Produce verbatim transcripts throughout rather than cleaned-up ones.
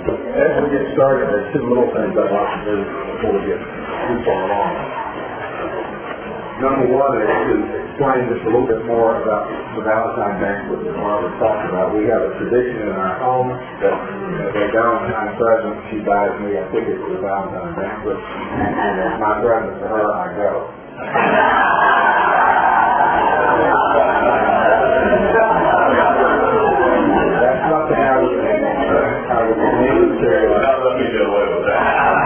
As we get started, there's two little things I'd like to do before we get too far along. Number one is to explain just a little bit more about the Valentine banquet that Barbara talked about. We have a tradition in our home that as a Valentine present, she buys me a ticket to the Valentine banquet, and as my present to her, I go. That's something I would, I would need to not let me get away with that.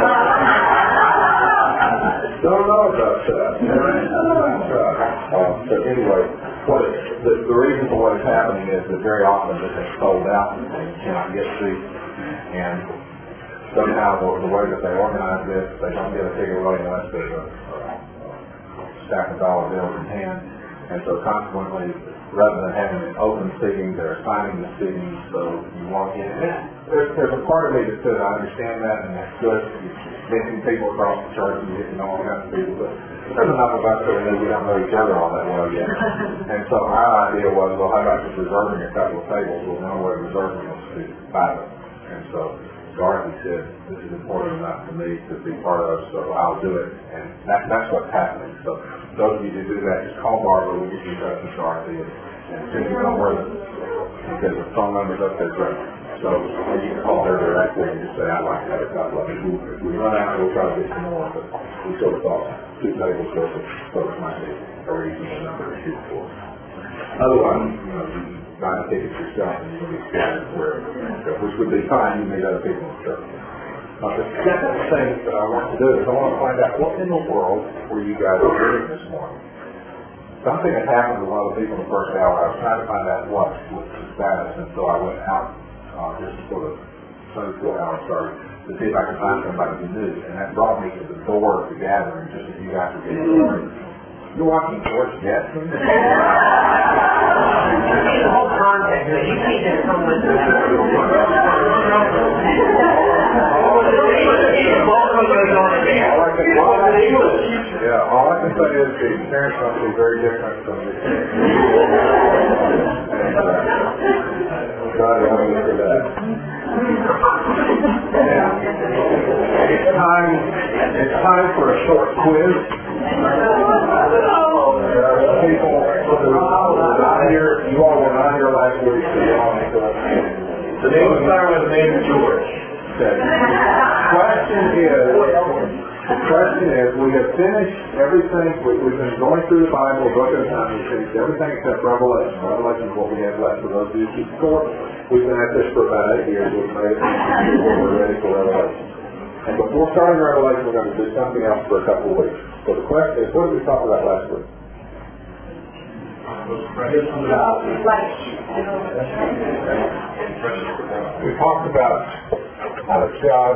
Don't know about that. Uh, but anyway, what it, the, the reason for what is happening is that very often this is sold out and you cannot get seats. And somehow the, the way that they organize this, they don't get a ticket really unless there's a, a stack of dollar bills in hand. And so consequently, rather than having an open seating, they're assigning the seating so you walk in. And there's, there's a part of me that says I understand that and that's good. You're mixing people across the church and you get to know all kinds of people. But there's enough of us that we don't know each other all that well yet. And so our idea was, well, how about just reserving a couple of tables? Well, no way reserving them to buy them. And so Dorothy said, this is important enough to me to be part of, so I'll do it. And that, that's what's happening. So those of you who do that, just call Barbara, we'll get you in touch with Dorothy. And, and as soon as you know where the, because the phone number's up there, great. So you can call her directly and just say, I'd like to have a couple of them. If we run out, we'll try to get some more. But we sort of thought two tables worth of folks might be a reasonable number to shoot for. Otherwise, you know, you buy a ticket yourself and you're going to be scattered wherever, which would be fine. You meet other people in the church. Uh, the second thing that I want to do is I want to find out what in the world were you guys doing this morning. Something had happened to a lot of people in the first hour. I was trying to find out what was the status, and so I went out uh, just before the Sunday school hour started to see if I could find somebody who knew. And that brought me to the door of the gathering just as you guys were getting started. You're watching George Jetson? The whole context, but you see that someone yeah, all I can say is the experience must be very different from the experience. And uh, God help me for that. Yeah. It's time, it's time for a short quiz. There are some people who were not here. You all were not here last week, so you all need to understand. The name of Sarah, the name of George. Okay. Question is, the question is, we have finished everything. We, we've been going through the Bible, book at a time. We've finished everything except Revelation. Revelation is what we have left for those of you who keep score. We've been at this for about eight years. We've made it we're ready for Revelation. And before starting Revelation, we're going to do something else for a couple of weeks. So the question is, what did we talk about last week? We talked about how God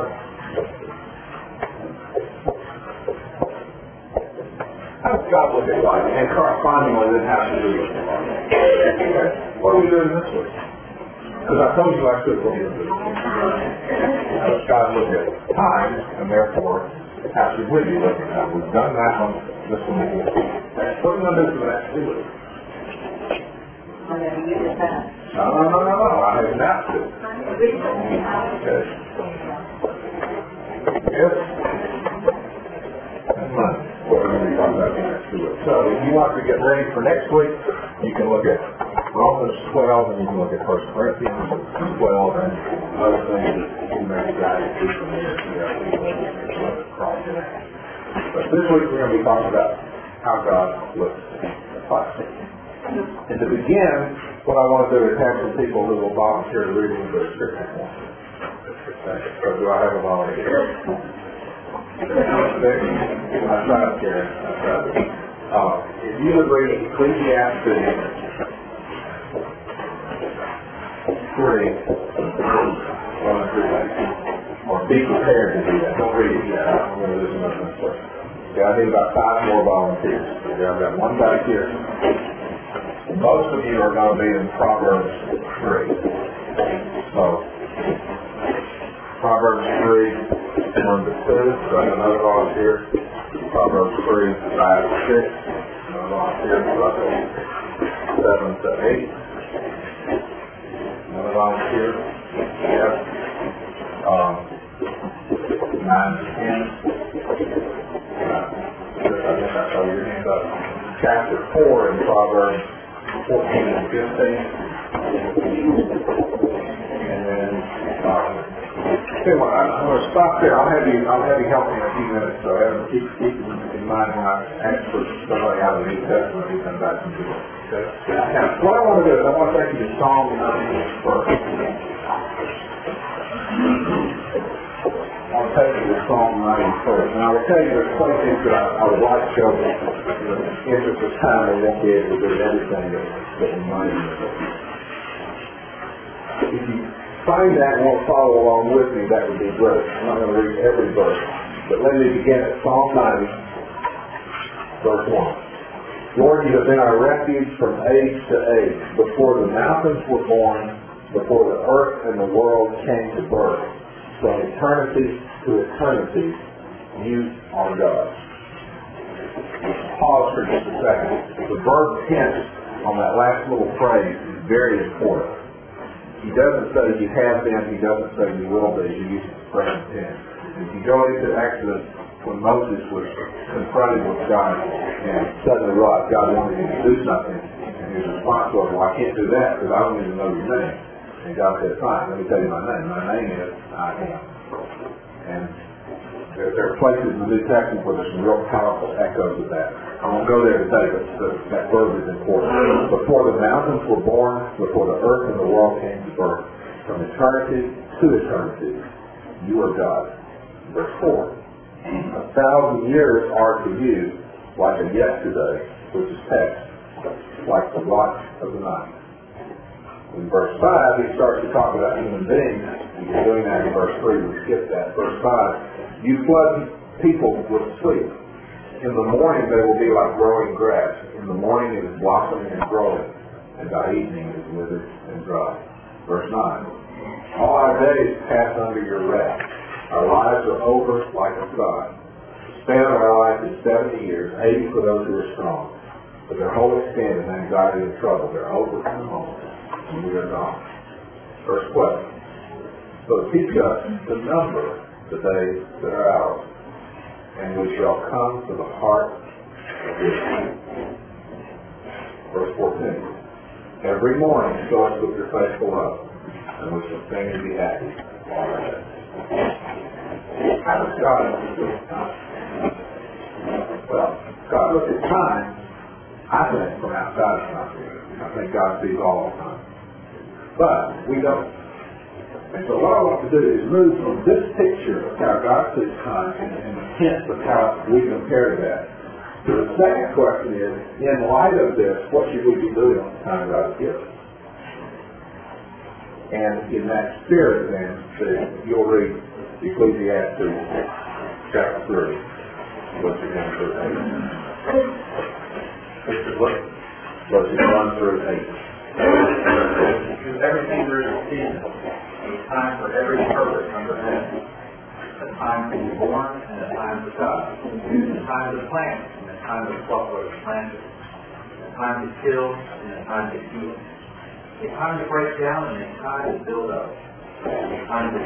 how does God look at life, and correspondingly then how should we look at life? Okay. What are we doing this week? Because I told you last week what we were doing. How does God look at time, and therefore how should we be looking at it? We've done that one this one. What are we going to do for the next two weeks? No, no, no, no, no. I have not to. Okay. Yes. That's fine. What we're going to be talking about the next two weeks. So if you want to get ready for next week, you can look at Romans twelve and you can look at First Corinthians twelve and other things that you may decide to do from here. But this week we're going to be talking about how God looks at life. And to begin, what I want to do is have some people who will volunteer to read into the scripture. So do I have a volunteer? I tried, Karen. I tried. Uh, if you would read Ecclesiastes three, one through eight, or be prepared to do that. Don't read it yet. I'm going to do some other stuff. Okay, I need about five more volunteers. Okay, I've got one back here. Most of you are going to be in Proverbs three. So, Proverbs three, one to two. So I have another volunteer. Proverbs three, five to six. Another volunteer. seven to eight. Another volunteer. Yes. Uh, fourteen and fifteen. And then, uh, tell you what, I'm, I'm going to stop there. I'll have you, I'll have you help me in a few minutes. So uh, keep, keep in mind when I ask for somebody out of the New Testament who comes back from the book. Okay? Now, what I want to do is I want to take you to Psalm ninety first. I'll take you to Psalm ninety first. And I will tell you there's twenty things that I, I would like to show you. In the interest of time, we won't be able to do everything that, that we might do. If you find that and want to follow along with me, that would be great. I'm not going to read every verse. But let me begin at Psalm ninety, verse one. Lord, you have been our refuge from age to age. Before the mountains were born, before the earth and the world came to birth, from eternity to eternity, you are God. Pause for just a second. The verb tense on that last little phrase is very important. He doesn't say you have been, he doesn't say you will be, he uses the present tense. If you go into Exodus, when Moses was confronted with God and suddenly realized God wanted him to do something, and his response was, well, I can't do that because I don't even know your name. And God said, fine, let me tell you my name. My name is I am. And there, there are places in the New Testament where there's some real powerful echoes of that. I won't go there today, but the, that verb is important. Before the mountains were born, before the earth and the world came to birth, from eternity to eternity, you are God. Verse four. A thousand years are to you like a yesterday, which is past, like the watch of the night. In verse five, he starts to talk about human beings. He's doing that in verse three. We skipped that. Verse five, you flood people with sleep. In the morning they will be like growing grass. In the morning it is blossoming and growing, and by evening it is withered and dry. Verse nine, all our days pass under your rest. Our lives are over like a sigh. The span of our life is seventy years, eighty for those who are strong. But their whole extent is anxiety and trouble. They're over in a moment, and we are gone. Verse twelve. So teach us to number the days that are ours, and we shall come to the heart of your peace. Verse fourteen. Every morning show us with your faithful love, and we shall sing and be happy all our days. How does God look at time? Well, God looks at time, I think, from outside of time. I think God sees all the time. But we don't. And so what I want to do is move from this picture of how God sees time and, and the hints of how we compare to that. So the second question is, in light of this, what should we be doing on the time God has given us? And in that spirit, then, you'll read Ecclesiastes chapter three, verses one through eight. Verses one through eight. To everything there is a season, a time for every purpose under heaven, a time to be born and a time for God, a time to plant and a time to pluck what is planted, a time to kill and a time to heal, a time to break down and a time to build up, a time to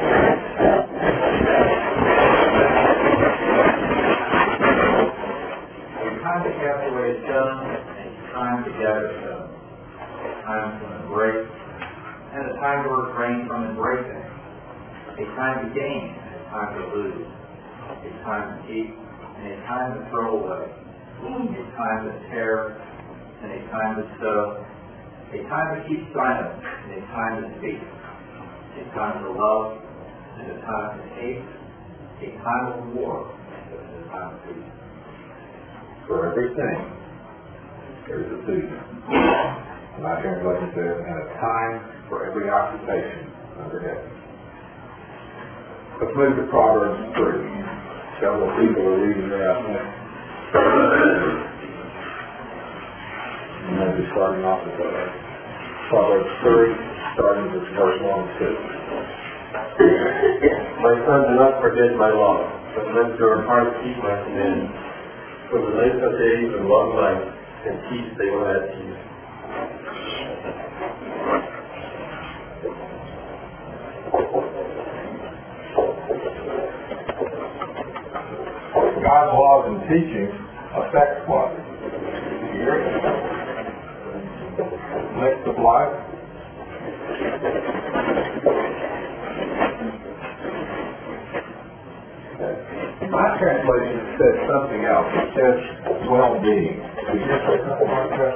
a time to cast away stone and a time to gather stone, a time to embrace and a time to refrain from embracing, a time to gain and a time to lose, a time to keep and a time to throw away, a time to tear and a time to sow, a time to keep silent and a time to speak, a time to love and a time to hate, a time of war and a time of peace. For everything, there is a season. My translation says, and a time for every occupation under heaven. Let's move to Proverbs three. Several people are reading there, I think. And we'll be starting off with that. Proverbs three, starting with verse one and two. My son, do not forget my law, but let your heart keep my commandments. For the length of days and long life and peace they will add to you. God's laws and teachings affect what? You hear it? of life. My translation says something else. It says well-being. Did you say something like that?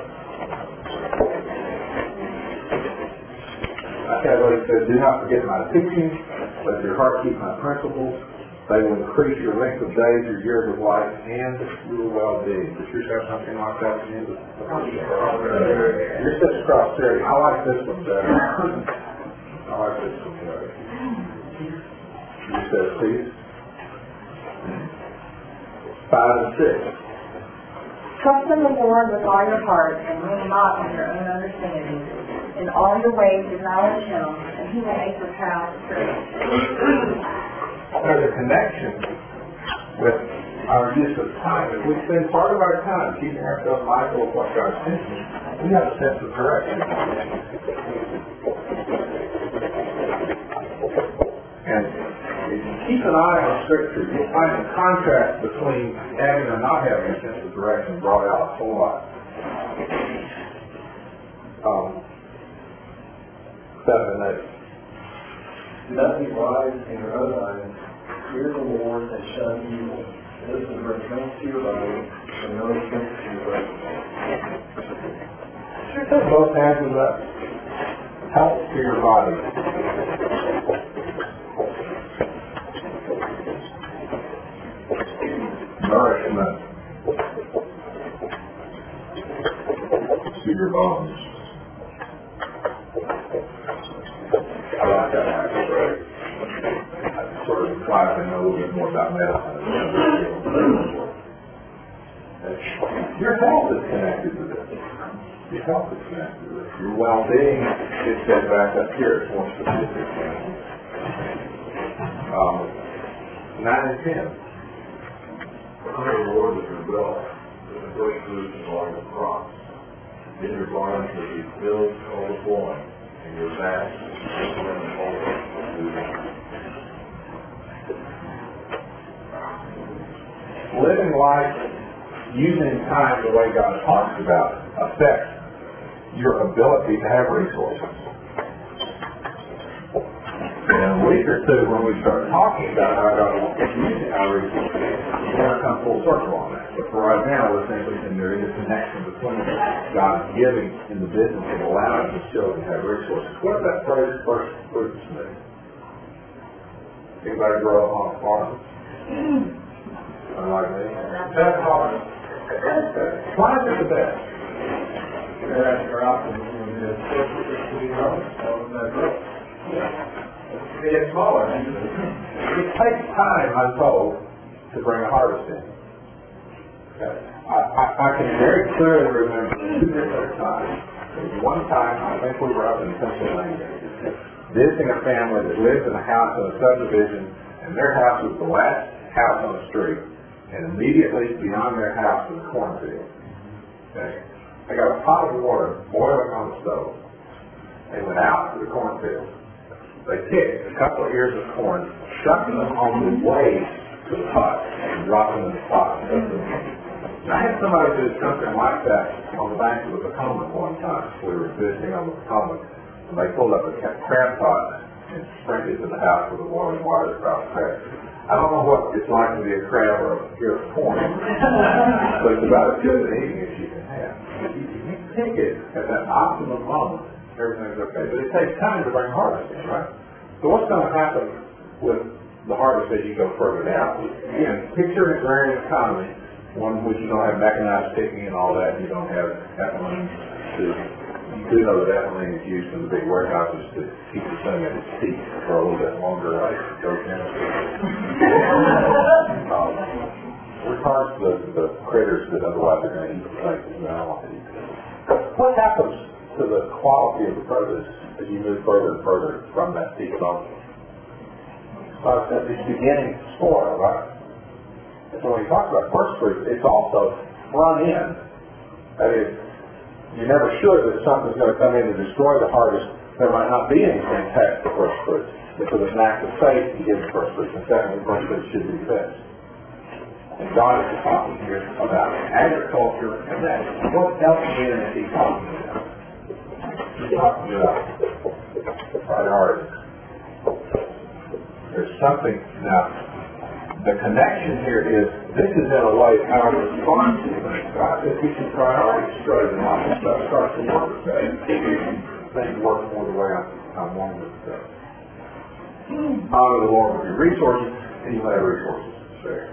I translation says, do not forget my teachings, let your heart keep my principles. They will increase your length of days, your years of life, and your well-being. Did yours have something like that at the end of the Yours says prosperity. I like this one better. I like this one better. Yours says peace. Five and six. Trust in the Lord with all your heart, and lean not on your own understanding. In all your ways acknowledge Him, and He will make your path straight. There's a connection with our use of time. If we spend part of our time keeping ourselves mindful of what God's thinking, we have a sense of direction. And if you keep an eye on Scripture, you'll find the contrast between having or not having a sense of direction brought out a whole lot. Um, seven and eight. Do not be wise in your own eyes. Fear the Lord and shun evil. Listen to bring strength to your body and no strength to your body. Sure says both hands of that. Health to your body. Nourishment to your bones. I like that one, right? I sort of implies I know a little bit more about medicine. Your health is connected to this. Your health is connected to this. Your well-being is set back up here. It's more specific. Um, nine and ten. Honor the Lord with your wealth, with the first fruits of all your crops. Then your barns will be filled to overflowing, and your vats will run over. Living life using time the way God talks about affects your ability to have resources. In a week or two, when we start talking about how God wants us using our resources, we're going to come full circle on that. But for right now, we're thinking and there is a connection between God's giving in the business and allowing His children to have resources. What does that phrase, first fruits, mean? Anybody grow up on a farm? Unlike me? Best farm. Why is it the best? That's crop and we grow. They get smaller. It takes time, I'm told, to bring a harvest in. Okay. I, I, I can very clearly remember two different times. One time, I think we were up in Pennsylvania, visiting a family that lived in a house in a subdivision, and their house was the last house on the street, and immediately beyond their house was a cornfield. Okay. They got a pot of water boiling on the stove. They went out to the cornfield. They picked a couple of ears of corn, stuck them on the way to the pot, and dropped them in the pot. And I had somebody do something like that on the banks of the Potomac one time. We were visiting on the Potomac, and they pulled up a crab pot and sprinkled it to the house with the boiling water across the crab. I don't know what it's like to be a crab or a ear of corn, but it's about as good an eating as you can have. You can pick it at that optimum moment. Everything's okay. But it takes time to bring harvest in, right? So what's going to happen with the harvest as you go further down? Again, picture an agrarian economy, one in which you don't have mechanized picking and all that, you don't have ethylene to, you do know that ethylene is used in the big warehouses to keep the thing at its peak for a little bit longer, like it goes down. um, which harms the, the critters that otherwise are going to eat the things that you don't want to eat. What happens to the quality of the produce as you move further and further from that peak zone? Uh, it's beginning to spoil, right? And so when we talk about first fruits, it's also front end. That is, you're never sure that something's going to come in to destroy the harvest. There might not be anything attached to first fruits. And so there's an act of faith to give the first fruits. And secondly, first fruits should be fixed. And God is talking here about agriculture and that. What else then is He talking about? talking about priorities. There's something, now, the connection here is, this is in a way how I respond to things. I think we should priorities straight and all this stuff starts to work with that. Things work more the way I, I want it to. Honor the Lord with your resources, and you have resources to share.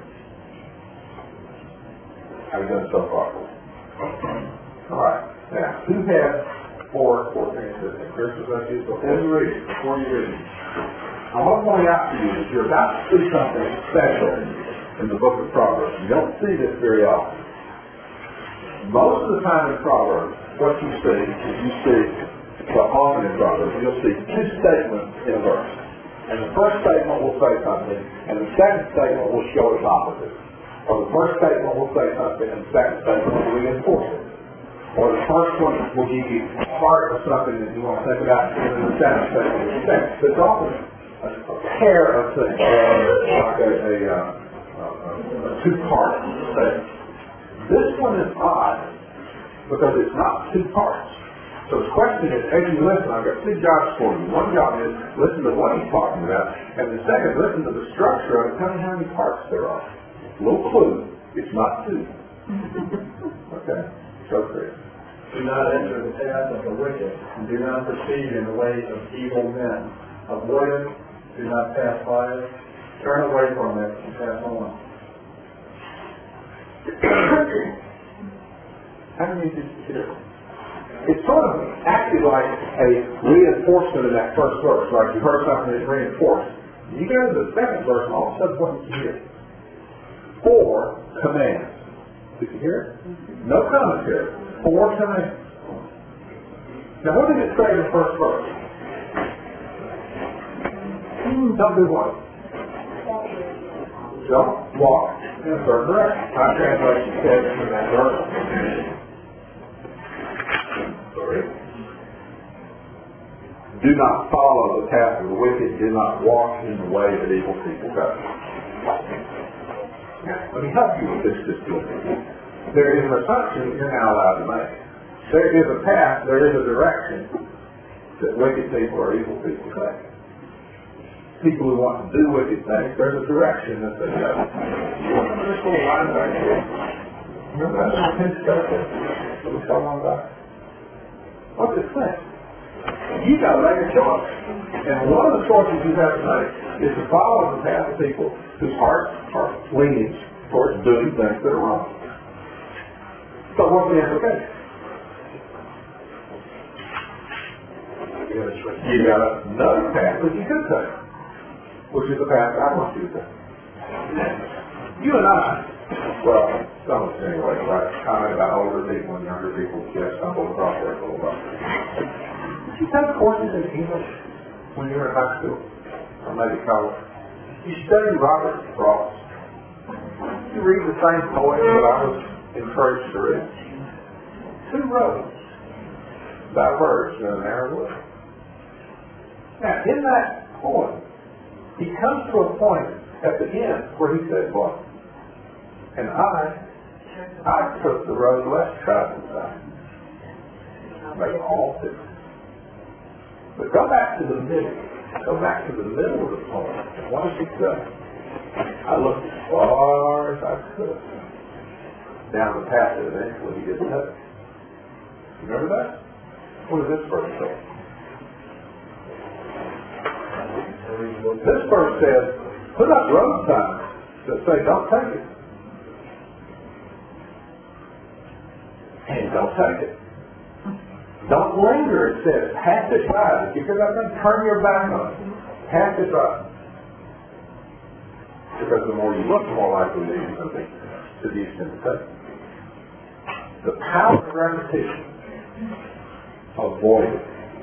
How have you done so far? All right. Now, who has four, four things that Christmas I use before you read it, before you read it? I want to point out to you that you're about to see something special in the book of Proverbs. You don't see this very often. Most of the time in Proverbs, what you see is you see, well, often in Proverbs, you'll see two statements in a verse. And the first statement will say something, and the second statement will show its opposite. Or the first statement will say something, and the second statement will reinforce it. Or the first one will give you part of something that you want to think about, and then the second statement will be second. So it's often a pair of things, like a, a, a, a, a two-part statement. This one is odd, because it's not two parts. So the question is, as you listen, I've got two jobs for you. One job is listen to what he's talking about, and the second, listen to the structure of it, tell me how many parts there are. A little clue, it's not two. Okay, so clear. Do not enter the path of the wicked, and do not proceed in the way of evil men. Avoid it, do not pass by it, turn away from it, and pass on. How many did you hear? It's sort of acted like a reinforcement in that first verse, like you heard something that's reinforced. You go to the second verse, and all of a sudden, what did you hear? Four commands. Did you hear it? No commentary. Four commands. Now, what did it say in the first verse? Don't do what? Don't walk in a certain direction. My translation says in that verse. Sorry. Do not follow the path of the wicked. Do not walk in the way that evil people go. Now, let me help you with this just a little bit. There is an assumption that you're now allowed to make. There is a path, there is a direction that wicked people or evil people take. People who want to do wicked things, there's a direction that they go. You remember this little line right here? Remember that little pinch cut there? That we saw long back? What's it say? You got to make a choice. And one of the choices you have to make is to follow the path of people whose hearts are leaning towards doing things that are wrong. So what's the implication? You got another path that you could take, which is the path I want you to take. You and I, well, some of us anyway, right? Comment about older people and younger people, yes, stumble across there a little bit. Did you take courses in English when you were in high school, or maybe college? You studied Robert Frost. You read the same poem that I was encouraged to read. Two roads, diverge in a narrow way. Now, in that poem, he comes to a point at the end where he said, "What? And I, I took the road less traveled side." They all did. But go back to the middle. Go back to the middle of the poem. And what does he say? I looked as far as I could down the path that eventually he didn't take. Remember that? What does this verse say? This verse says, put up road signs that say, don't take it. And don't take it. Don't linger, it says. Pass it by. If you could have them, turn your back on it. Pass it by. Because the more you look, the more likely it is going to be to the extent to take it. The power of repetition. Avoid it.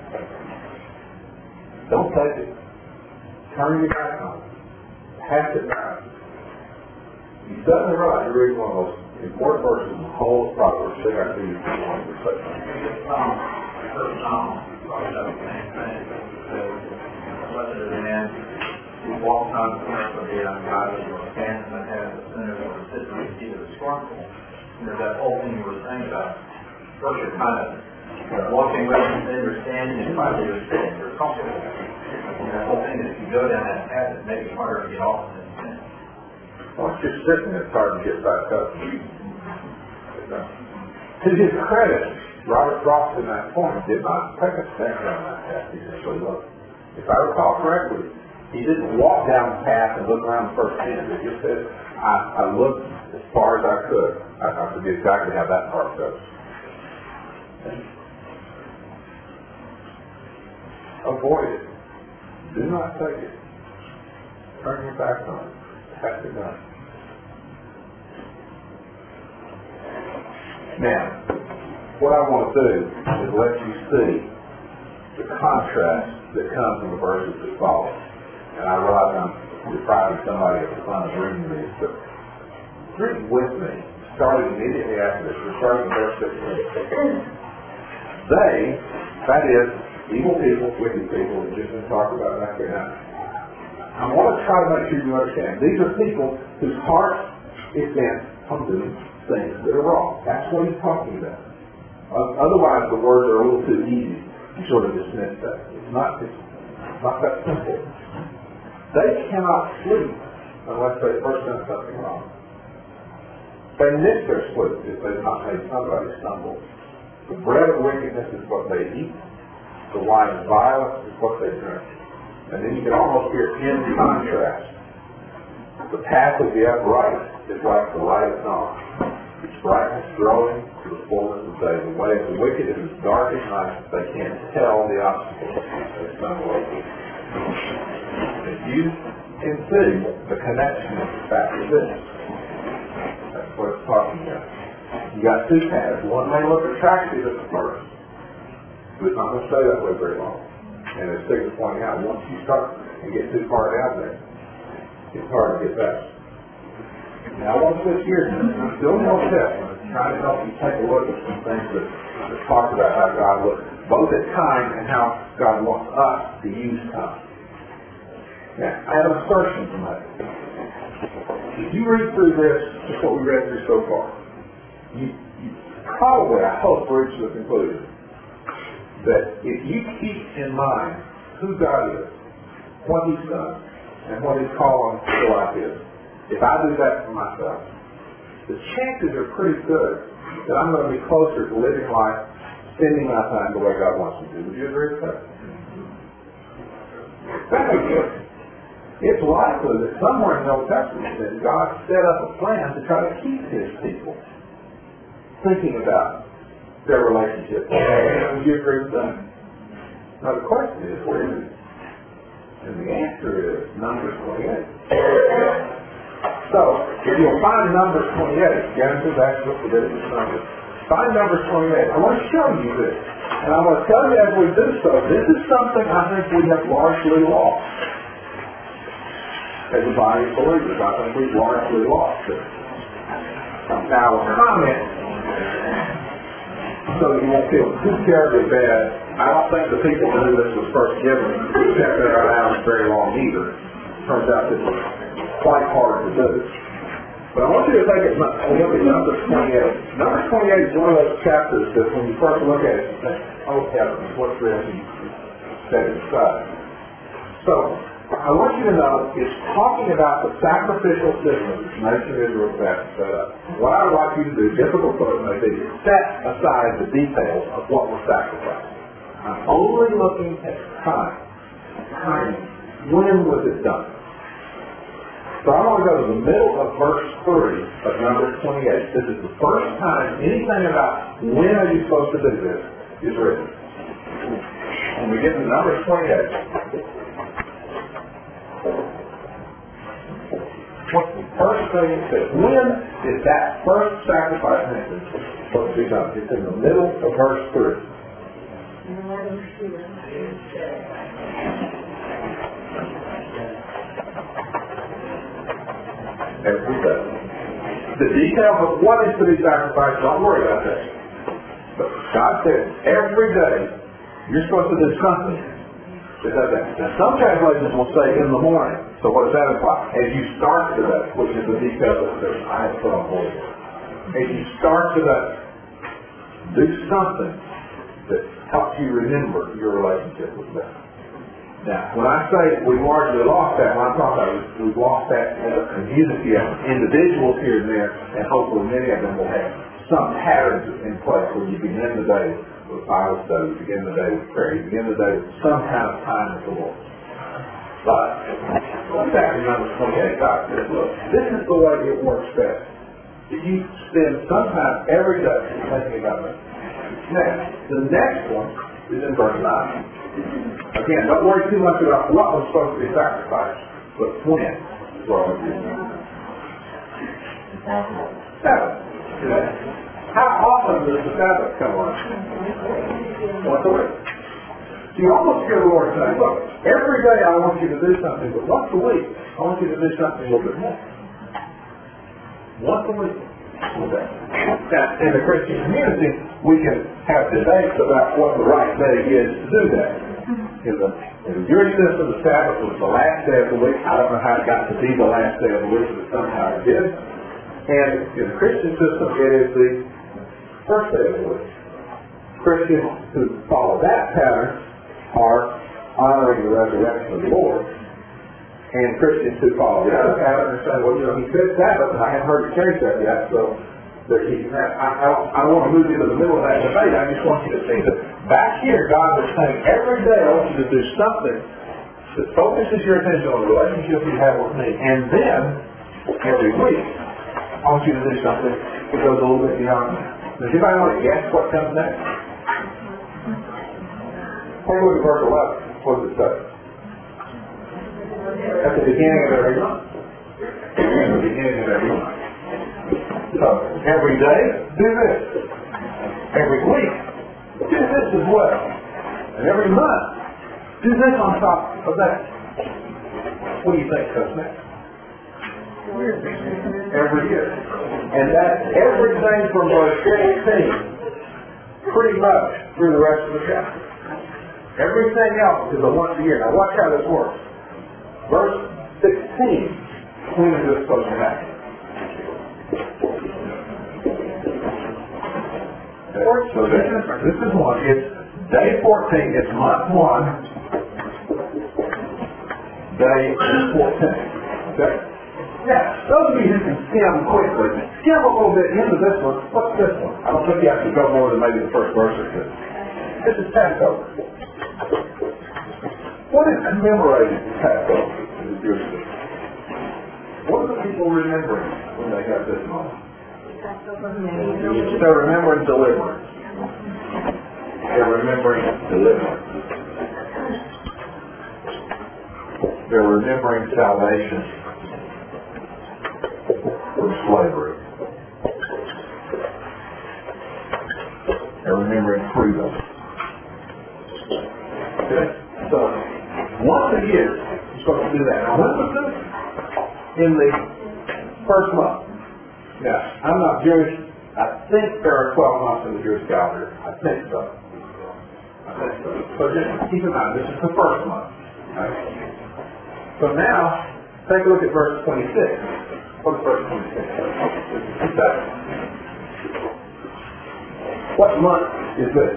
Don't take it. Turn your back on it. Pass it by. You've done it right. You're reading one of those important verses in the whole of Proverbs. Check out these one for a second. First Psalm, talks about the same thing. So, blessed is the man who walks on the path of the ungodly, or stands in the path of sinners, or sits in the seat of the scornful. And there's that whole thing you were saying about, first you're kind of walking with them, they were standing, and finally they were sitting, they were comfortable. And the whole thing is, if you go down that path, it may be harder to get off than it's in. Well, it's just sitting there, it's hard to get back up. To his credit, Robert Frost in that point did not take a step down that path. He simply looked. If I recall correctly, he didn't walk down the path and look around the first bend. It just said, I, I looked as far as I could. I, I forget exactly how that part goes. Avoid it. Do not take it. Turn your back on it. Pass it on. Now, what I want to do is let you see the contrast that comes in the verses that follow. And I realize I'm depriving somebody of the fun of reading these, but read with me, starting immediately after this. We're starting in verse sixteen. They, that is, evil people, wicked people, that you've been talking about back there now. I want to try to make sure you understand. These are people whose heart is bent on doing things that are wrong. That's what he's talking about. Otherwise, the words are a little too easy to sort of dismiss that. It's not, it's not that simple. They cannot sleep unless they first done something wrong. They miss their sleep if they've not made somebody stumble. The bread of wickedness is what they eat. The wine of violence is what they drink. And then you can almost hear in contrast. The path of the upright is like the light of dawn. Its brightness growing to the fullness of day. The way of the wicked is as dark as night. They can't tell the obstacle they stumble over. If you can see the connection back to this, that's what it's talking about. You got two paths. One may look attractive at the first, but it's not going to stay that way very long. And as Stig was pointing out, once you start and get too far down there, it's hard to get back. Now I want to switch gears. I'm still in the Old Testament, trying to help you take a look at some things that, that talk about how God looks, both at time and how God wants us to use time. Now, I have an assertion to make. If you read through this, just what we read through so far, you, you probably, I hope, reach the conclusion that if you keep in mind who God is, what He's done, and what His call on your life is, if I do that for myself, the chances are pretty good that I'm going to be closer to living life, spending my time the way God wants me to. Would you agree with that? That's good. It's likely that somewhere in the Old Testament that God set up a plan to try to keep His people thinking about their relationship. Would you agree with that? Now the question is, where is it? And the answer is Numbers twenty-eight. So, if you'll find Numbers twenty-eight, Genesis, Exodus, Leviticus, Numbers, find Numbers twenty-eight. I want to show you this. And I want to tell you as we do so, this is something I think we have largely lost. As a body of believers, I think we've largely lost it. Now, a comment, so you won't feel too terribly bad. I don't think the people who this was first given kept that around very long either. Turns out this was quite hard to do. But I want you to take it, look at Numbers twenty-eight. Numbers twenty-eight is one of those chapters that when you first look at it, you think, oh heavens, what's this? And set it aside. So, I want you to know it's talking about the sacrificial system that the nation of Israel has set up. What I would like you to do, difficult though it may be, is set aside the details of what was sacrificed. I'm only looking at time. Time. When was it done? So I want to go to the middle of verse three of Numbers twenty-eight. This is the first time anything about when are you supposed to do this is written. When we get to Numbers twenty-eight, what's the first thing it says? When is that first sacrifice mentioned supposed to be done? It's in the middle of verse three. Every day. The details of what is to be sacrificed, don't worry about that. But God said, every day, you're supposed to do something that does that. Now, some translations will say in the morning. So what does that imply? As you start today, which is the detail that I have put on board. As you start today, do something that helps you remember your relationship with God. Now, when I say we've largely lost that, when I'm talking about we've lost that community of individuals here and there, and hopefully many of them will have some patterns in place when you begin the day with Bible study, you begin the day with prayer, you begin the day with some kind of time with the Lord. But, back in Numbers twenty-eight, God says, look, this is the way it works best. You spend some time every day thinking about it. Now, the next one is in verse nine. Again, don't worry too much about what was supposed to be sacrificed, but when is what we're doing. Sabbath. How often does the Sabbath come on? Once a week. So you almost hear the Lord say, look, every day I want you to do something, but once a week I want you to do something a little bit more. Once a week. Okay. Now, in the Christian community, we can have debates about what the right day is to do that. In the, in the Jewish system, the Sabbath was the last day of the week. I don't know how it got to be the last day of the week, but somehow it did. And in the Christian system, it is the first day of the week. Christians who follow that pattern are honoring the resurrection of the Lord. And Christians who follow the other pattern are saying, well, you know, he said Sabbath, and I haven't heard you change that yet, so that he, I, I, I don't want to move you to the middle of that debate. I just want you to see that back here, God was saying, every day I want you to do something that focuses your attention on the relationship you have with me. And then, every week, I want you to do something that goes a little bit beyond that. Does anybody want to guess what comes next? Take a look at verse eleven. What does it say? At the beginning of every month. At the beginning of every month. So, every day, do this. Every week, do this as well. And every month, do this on top of that. What do you think comes next? Every year. And that's everything from verse sixteen, pretty much through the rest of the chapter. Everything else is a once a year. Now watch how this works. Verse sixteen, when is this supposed to happen? So this is, this is one. It's day fourteen. It's month one. Day fourteen. Okay? Yeah, those of you who can skim quickly, skim a little bit into this one. What's this one? I don't think you have to go more than maybe the first verse or two. This is Passover. What is commemorated in Passover in the Jewish system? What are the people remembering when they have this moment? They're remembering deliverance. They're remembering deliverance. They're remembering salvation from slavery. They're remembering freedom. Okay? So, once a year, you're supposed to do that. Now, when was this? In the first month. Now, I'm not Jewish. I think there are twelve months in the Jewish calendar. I think so. I think so. So just keep in mind, this is the first month. Okay? So now, take a look at verse twenty-six. What's verse twenty-six? What month is this?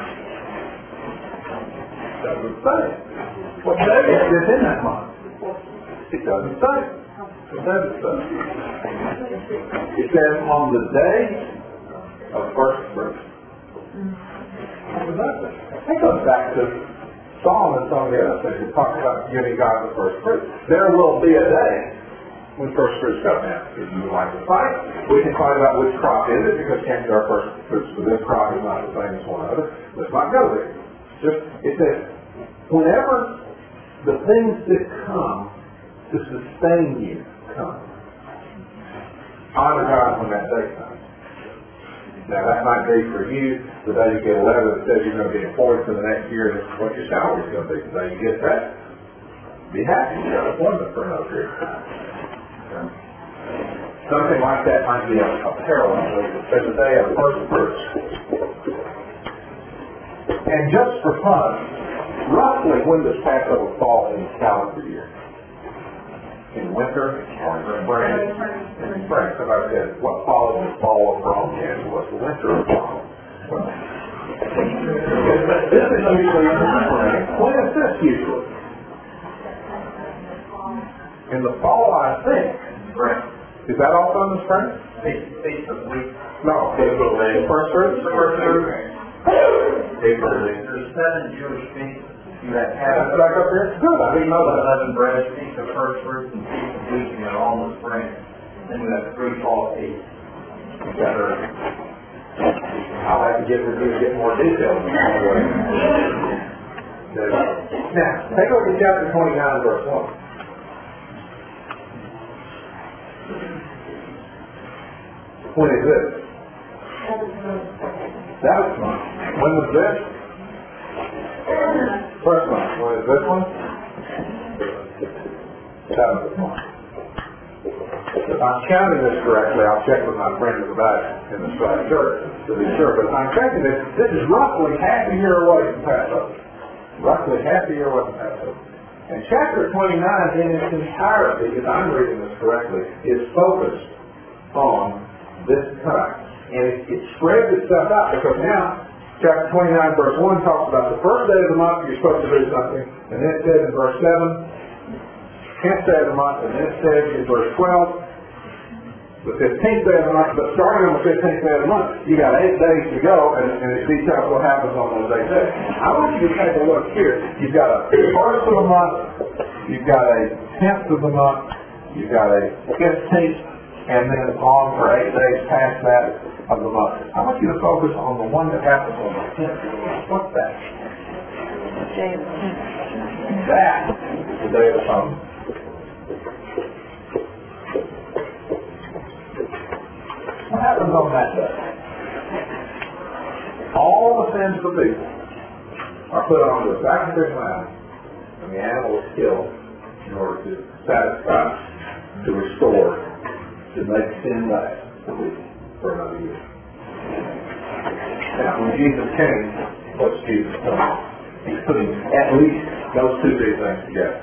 It doesn't say. What day is this in that month? It doesn't say. It doesn't say. It says on the day of first fruits. What was that? That goes back to Solomon, some of the other things. We talk about giving God the first fruit. There will be a day when first fruits come down. If you would like to fight, we can fight about which crop is it, because chances are first fruits for this crop is not the same as one other. Let's not go there. Just, it says, whenever the things that come to sustain you come, honor God when that day comes. Now that might be for you, the day you get a letter that says you're going to be employed for the next year, and what your salary is going to be. The day you get that, be happy. You got employment for another period of time. Okay. Something like that might be a, a parallel. There's a day of first fruits. And just for fun, roughly when does Passover fall in the calendar year? In winter or in spring? In spring. Somebody said, what follows the fall of Rome? And what's the winter of Rome? Well, This is usually in the spring. When is this usually? In the fall, I think. Right. Is that also in the spring? Feast, feast of weeks. No. The first fruits? The first fruits. April, There's seven Jewish feasts. You have That's Passover, back up there? Good, I didn't know that. unleavened bread, feast of first fruits, and feast of weeks, and all in the spring. Then we have three fall feasts. I'll have to get with you to get more details. Now, take a look at chapter twenty-nine, verse one. When is this? Seventh month. When was this? First month. When is this one? Seventh month. If I'm counting this correctly, I'll check with my friend in the back in the side church to be sure. But if I'm checking this, this is roughly half a year away from Passover. Roughly half a year away from Passover. And chapter twenty-nine in its entirety, if I'm reading this correctly, is focused on this time. And it, it spreads itself out because now, chapter twenty-nine verse one talks about the first day of the month you're supposed to do something. And then it says in verse seven, tenth day of the month, and then it says in verse twelve, the fifteenth day of the month, but starting on the fifteenth day of the month, you got eight days to go, and, and it details what happens on those eight days. I want you to take a look here. You've got a first of the month, you've got a tenth of the month, you've got a fifteenth, and then on for eight days past that of the month. I want you to focus on the one that happens on the tenth of the month. What's that? That is the day of atonement. What happens on that day? All the sins of the people are put onto a sacrificial animal, and the animal is killed in order to satisfy, to restore, to make sin last for another year. Now, when Jesus came, what's Jesus doing? He's putting at least those two big things together.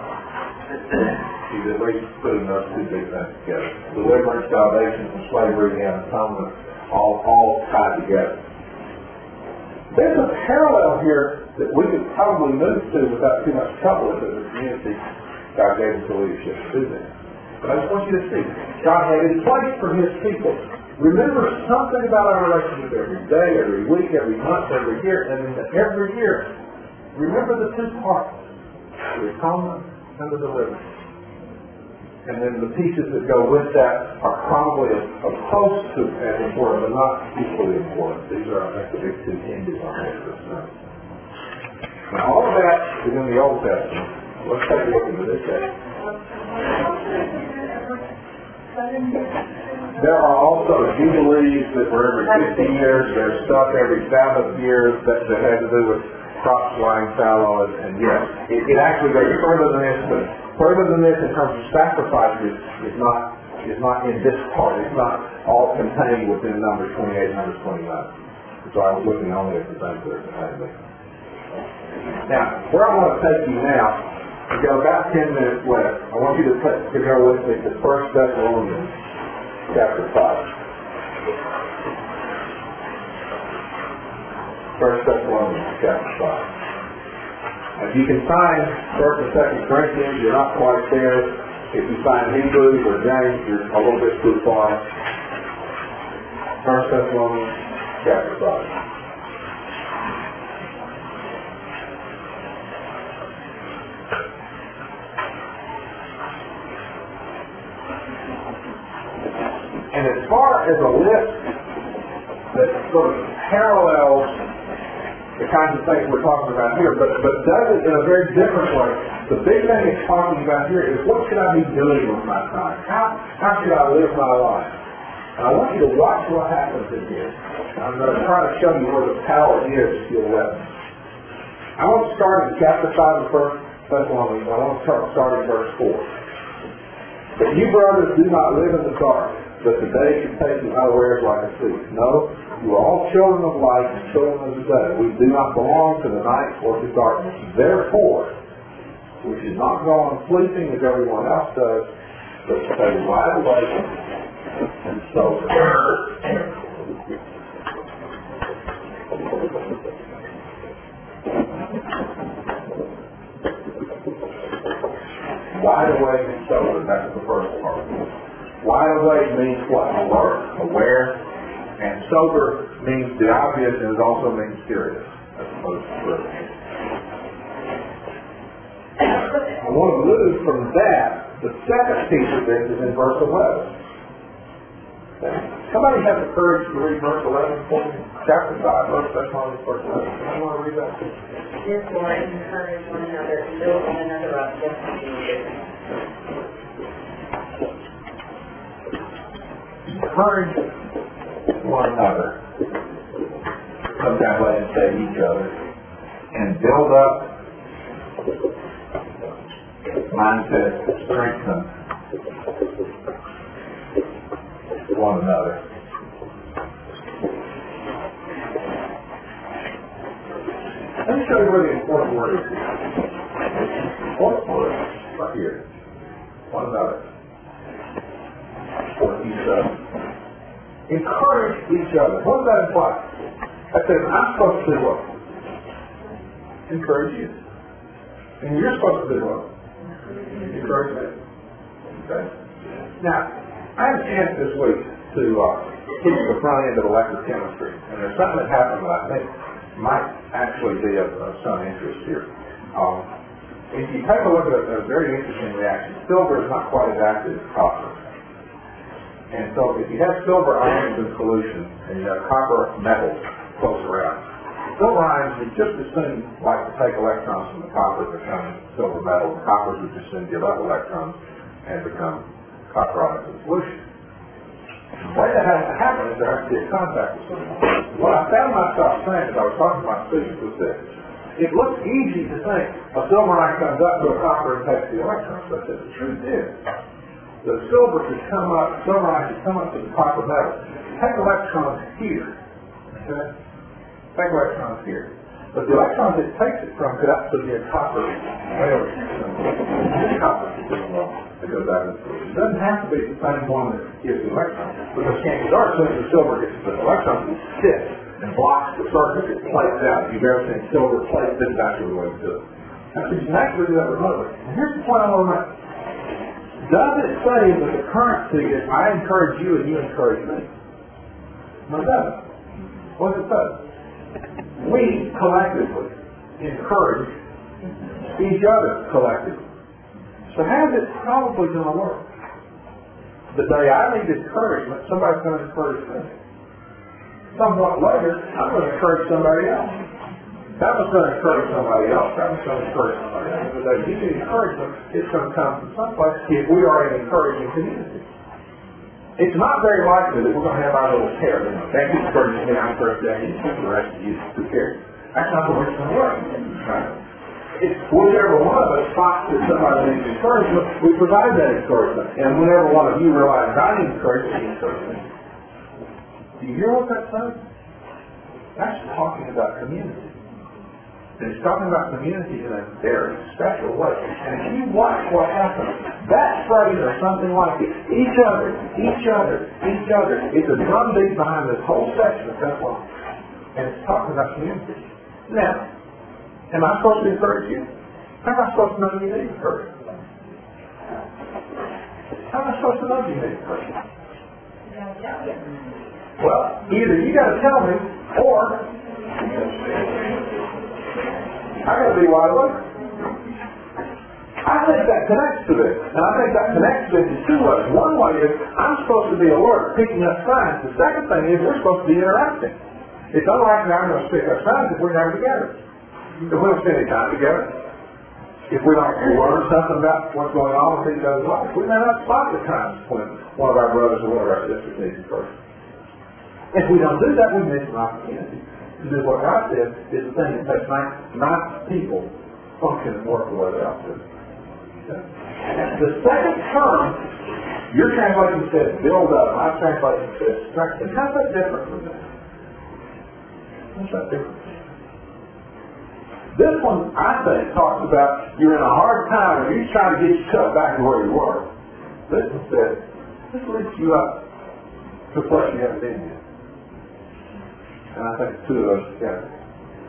He's at least putting those two big things together. Deliverance, salvation from slavery, and atonement, all, all tied together. There's a parallel here that we could probably move to without too much trouble if it was community God gave us the leadership to do that. But I just want you to see, God had in place for His people. Remember something about our relationship every day, every week, every month, every year, and in the every year, remember the two parts, the atonement and the deliverance. And then the pieces that go with that are probably opposed to as important, but not equally important. These are, I think, the big two hinges on this. Now, all of that is in the Old Testament. Let's take a look into this text. There are also jubilees that were every fifty years. There's stuff every Sabbath year that, that has to do with crops lying fallow. And, and yes, it, it actually goes further than this, but further than this in terms of sacrifices is not is not in this part. It's not all contained within Numbers twenty-eight and Numbers twenty-nine. So I was looking only at the things that are contained there. Now, where I want to take you now, we've got about ten minutes left. I want you to, take, to go with me to First Thessalonians chapter five. First Thessalonians chapter five. If you can find First and Second Corinthians, you're not quite there. If you find Hebrews or James, you're a little bit too far. First Thessalonians chapter five. And as far as a list that sort of parallels the kinds of things we're talking about here, but, but does it in a very different way. The big thing it's talking about here is what should I be doing with my time? How, how should I live my life? And I want you to watch what happens in here. I'm going to try to show you where the power is if you'll let me. I want to start in chapter five of First Thessalonians. I want to start, start in verse four. But you brothers do not live in the dark, that the day should take you unawares like a thief. No, you are all children of light and children of the day. We do not belong to the night or to darkness. Therefore, we should not go on sleeping as everyone else does, but stay wide awake and sober. Wide awake and sober, that's the first part. Wide awake means what? Alert, aware, and sober means the obvious and it also means serious, as opposed to true. I want to move from that. The second piece of this is in verse eleven. Somebody have the courage to read verse eleven for me? Chapter five, verse Thessalonians, verse eleven. Anyone want to read that? Therefore, encourage one another, build one another up, just as you do. Encourage one another. Sometimes I say each other. And build up mindset, strengthen one another. Let me show you where the important word is. Important word, right here. One another. Or each other. Encourage each other. What does that imply? That says, I'm supposed to do what? Encourage you. And you're supposed to do what? Encourage me. Okay? Now, I had a chance this week to uh, teach the front end of electrochemistry. And there's something that happened that I think might actually be of, of some interest here. Um, if you take a look at a, a very interesting reaction, silver is not quite as active as copper. And so if you have silver ions in solution and you have copper metals close around, silver ions would just as soon like to take electrons from the copper to become silver metal. The coppers would just soon give up electrons and become copper ions in solution. The way that has to happen is there has to be a contact with someone. What I found myself saying as I was talking to my students was this. It looks easy to think a silver ion comes up to a copper and takes the electrons, but the truth is the silver should come up, silver ion should come up to the copper metal, take electrons here, okay? Take electrons here. But the electrons it takes it from could actually be a copper metal. This copper is doing well. It goes out into the solution. It doesn't have to be the same one that gives the electrons. Because chances are, as soon as the silver gets to the electrons, it sits and blocks the circuit. It plates out. If you've ever seen silver plate, this is actually the way to do it. Now, so you can actually do that remotely. And here's the point I want to make. Does it say that the currency is I encourage you and you encourage me? No, it doesn't. What does it say? We collectively encourage each other collectively. So how's it probably going to work? The day I need encouragement, somebody's going to encourage me. Somewhat later, I'm going to encourage somebody else. That was going to encourage somebody else. That was going to encourage somebody else. But if you need encouragement, it's going to come from someplace if we are an encouraging community. It's not very likely that we're going to have our little pair. You know, thank you for encouraging me, I'm encouraging you, and the rest of you who cares. That's not the way it's going to work. Right? It's whichever one of us spots that somebody needs encouragement, we provide that encouragement. And whenever one of you realizes I need encouragement, you encourage me. Do you hear what that's saying? That's talking about community. And it's talking about community in a very special way. And if you watch what happens, that phrase or something like it, each other, each other, each other, it's a drumbeat behind this whole section of that line. And it's talking about community. Now, am I supposed to encourage you? How am I supposed to know you need encouragement? How am I supposed to know you need encouragement? Well, either you got to tell me, or I got to be wide awake. I think that connects to this. And I think that connects to this in two ways. One way is I'm supposed to be alert, picking up signs. The second thing is we're supposed to be interacting. It's unlikely I'm going to pick up signs if we're never together. If we don't spend any time together, if we don't learn something about what's going on with each other's lives, we may not spot the times when one of our brothers or one of our sisters needs encouragement. If we don't do that, we miss an opportunity to do what God says is the thing that makes nice, nice people function and work the way they ought to. Okay? The second term, your translation says build up, my translation says strengthen. How's that different from that? How's that different? This one, I think, talks about you're in a hard time and you're trying to get yourself back to where you were. This one says, this lifts you up to a place you haven't been yet. And I think two of those together.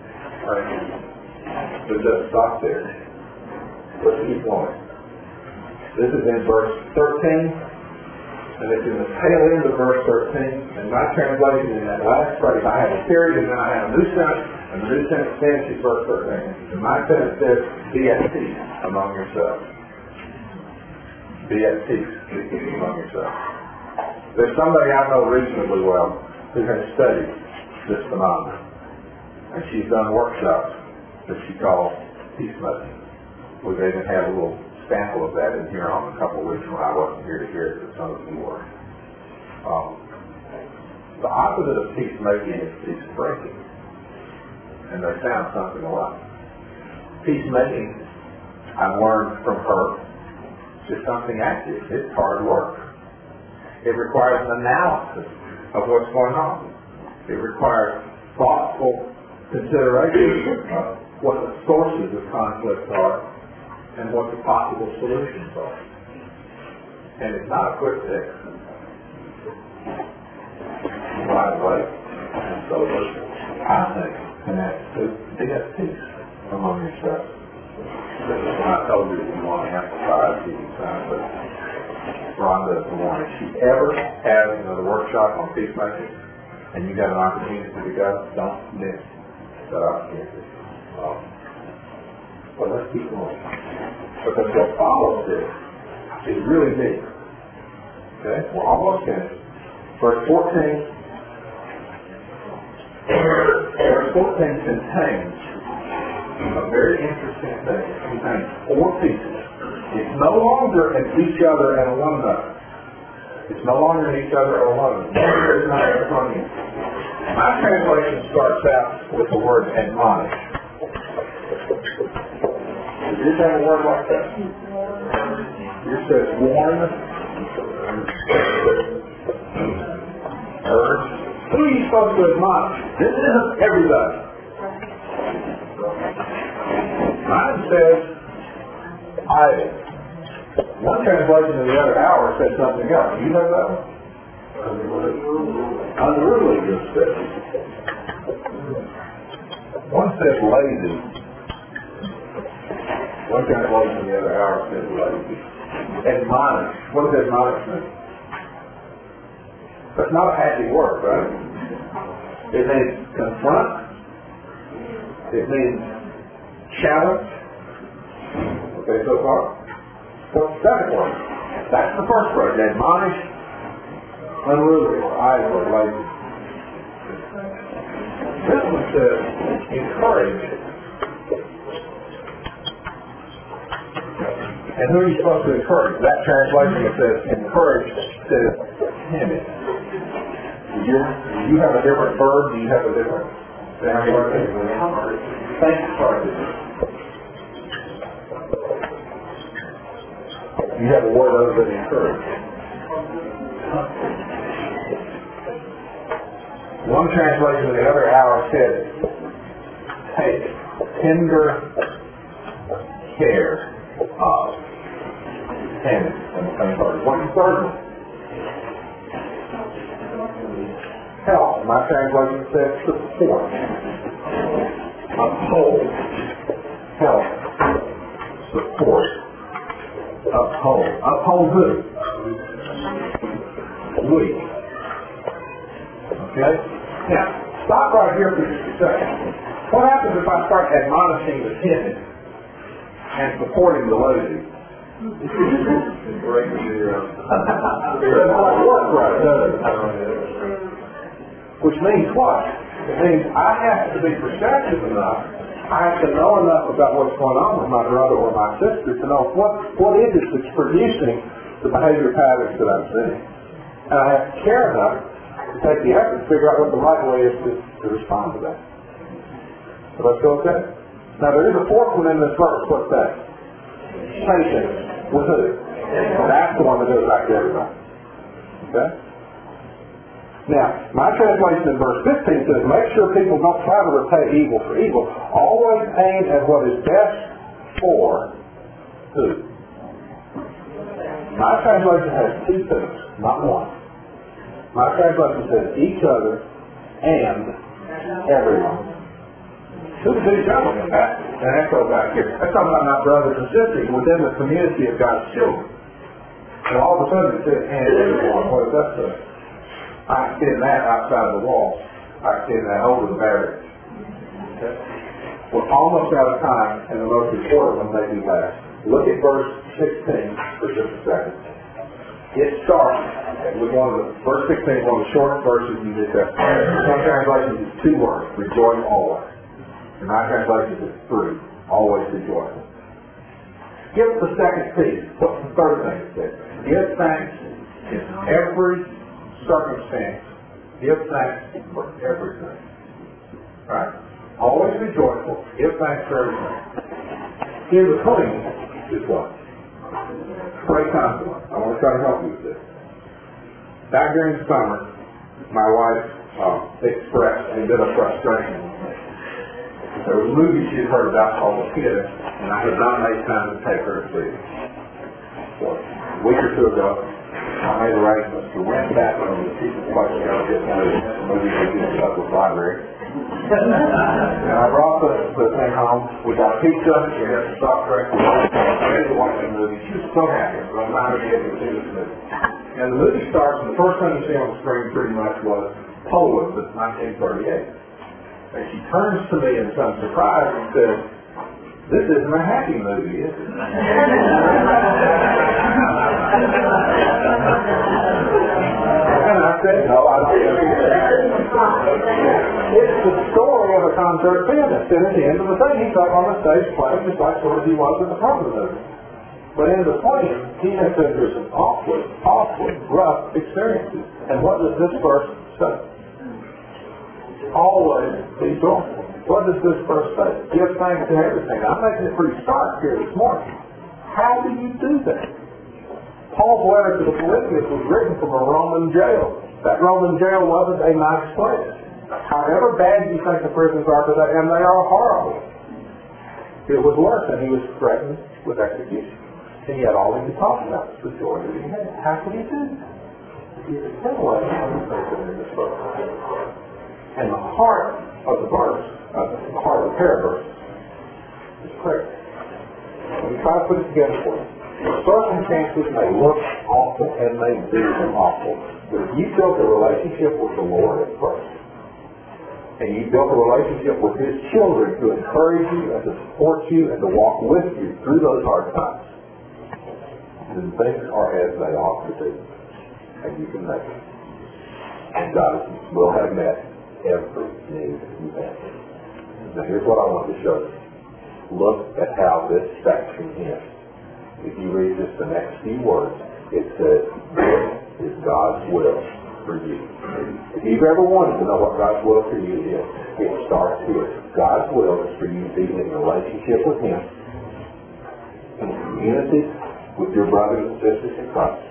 Right. But it doesn't stop there. Let's keep going. This is in verse thirteen, and it's in the tail end of verse thirteen. And my translation in that last phrase, I have a period and then I have a new sentence, and the new sentence finishes verse thirteen. And my sentence says, be at peace among yourselves. Be at peace among yourselves. There's somebody I know reasonably well who has studied this phenomenon. And she's done workshops that she calls peacemaking. We even had a little sample of that in here on a couple of weeks when I wasn't here to hear it, but some of you were. Um, the opposite of peacemaking is peace breaking. And they sound something alike. Peacemaking, I learned from her, is something active. It's hard work. It requires an analysis of what's going on. It requires thoughtful consideration of what the sources of conflict are and what the possible solutions are. And it's not a quick fix. Right away. And so I think connects to be at peace among yourselves. This is when I told you that you want to emphasize these times, but Rhonda is the one. If she ever has another workshop on peacemaking and you got an opportunity to go, don't miss that opportunity. Um, well, let's keep going. Because what follows this is really deep. Okay? We're almost finished. Verse fourteen. Verse fourteen contains a very interesting thing. It contains four pieces. It's no longer in each other and one another. It's no longer in each other or one another. My translation starts out with the word admonish. Does yours have a word like that? Yours says warn, urge. Who are you supposed to admonish? This isn't everybody. Mine says idle. One translation of the other hour said something else. You know that one? Unruly, it says. One says lazy. One translation of the other hour says lazy. Admonish. What does admonish mean? That's not a happy word, right? It means confront. It means challenge. Okay, so far? What's the second one? That's the first word. Admonish, unruly, or idle, or lazy. This one says encourage. And who are you supposed to encourage? That translation that says encourage says timid. Do you, do you have a different verb? Do you have a different translation? Thank you, sorry. You have a word other than encourage. One translation of the other hour said, take tender care of. And the same word. What's the third one? Help. My translation says support. Uphold. Help. Support. Uphold. Uphold who? We. Okay? Now, stop right here for just a second. What happens if I start admonishing the timid and supporting the lazy? It doesn't work right, does it? Which means what? It means I have to be perceptive enough. I have to know enough about what's going on with my brother or my sister to know what, what is it that's producing the behavior patterns that I'm seeing. And I have to care enough to take the effort to figure out what the right way is to, to respond to that. So let's go with that. Now there is a fourth one in this verse. What's that? Patience. With who? That's the one that goes back to everybody. Okay? Now, my translation in verse fifteen says, make sure people don't try to repay evil for evil. Always aim at what is best for who? My translation has two things, not one. My translation says each other and everyone. Who is each other? That, and echo back here. That's talking about my brothers and sisters within the community of God's children. And all of a sudden it says hand in the wall. What does that say? I extend that outside of the wall. I extend that over the barrier. Okay? We're almost out of time, and the most important one may be last. Look at verse sixteen for just a second. It starts with one of the, verse sixteen is one of the shortest verses in the New Testament. Some translations is two words, rejoice always. In my translation it's three, always rejoice. Give the second piece. What's the third thing it says? Give thanks in every circumstance. Give thanks for everything. Right? Always be joyful. Give thanks for everything. In between is what? Pray constantly. I want to try to help you with this. Back during the summer, my wife uh, expressed a bit of frustration. There was a movie she had heard about called The Kid, and I had not made time to take her to see it. So, a week or two ago, I made arrangements to rent back from the people watching out this movie. The movie was in the public library. And I brought the, the thing home. We got pizza, we had some soft drinks, we ready to watch the movie. She was so happy. I was finally able to see this movie. And the movie starts, and the first thing you see on the screen pretty much was Poland, it's nineteen thirty-eight. And she turns to me in some surprise and says, "This isn't a happy movie, is it?" And I said, "No, I don't think it is. It's the story of a concert pianist, and at the end of the thing, he's up on the stage playing just like sort of he was in the front of the movie. But in between, he has been through some awfully, awfully rough experiences. And what does this verse say? Always be joyful. What does this verse say? Give thanks to everything. I'm making it pretty stark here this morning. How do you do that? Paul's letter to the Philippians was written from a Roman jail. That Roman jail wasn't a nice place. However bad you think the prisons are today, and they are horrible, it was worse, and he was threatened with execution. And yet all he could talk about was the joy that he had. How could he do that? He had a similar thing in this verse. And the heart of the verse, uh, the heart of the paraverse, is prayer. Let me try to put it together for you. The circumstances may look awful and may do them awful, but if you built a relationship with the Lord at first, and you built a relationship with His children to encourage you and to support you and to walk with you through those hard times, then things are as they ought to be, and you can make it. And God will have met every need you have. Now here's what I want to show you. Look at how this section ends. If you read just the next few words, it says, "This is God's will for you." If you've ever wanted to know what God's will for you is, it starts here. God's will is for you to be in a relationship with Him, in community with your brothers and sisters in Christ,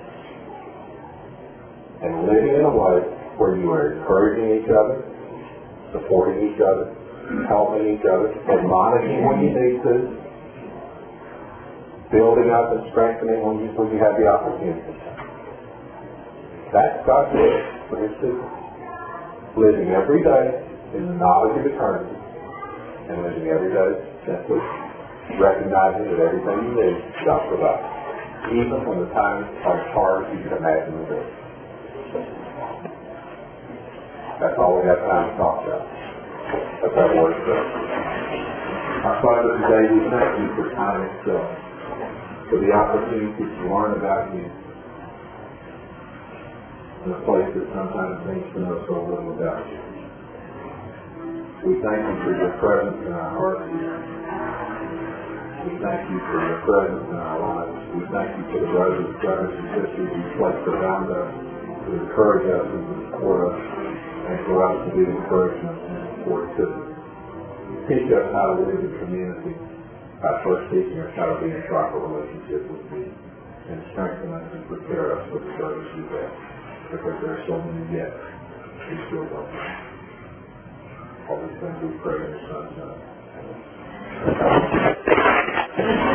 and living in a way where you are encouraging each other, supporting each other, helping each other, admonishing when you need to, building up and strengthening when you, when you have the opportunity. That's God's will for His people. Living every day in the knowledge of eternity, and living every day simply recognizing that everything you need, God provides, even when the times are as hard as you can imagine them being. That's all we have time to talk about. That's our word today. Our Father, today we thank you for time itself, for the opportunity to learn about you in a place that sometimes seems to know so little about you. We thank you for your presence in our hearts. We thank you for your presence in our lives. We thank you for the brothers, brothers and sisters you placed around us to encourage us and to support us, and for us to be encouragement and support too. Teach us how to live in community by first teaching us how to be in proper relationship with you, and strengthen us and prepare us for the service you have, because there are so many yet who still don't know. All these things we pray in your Son's name.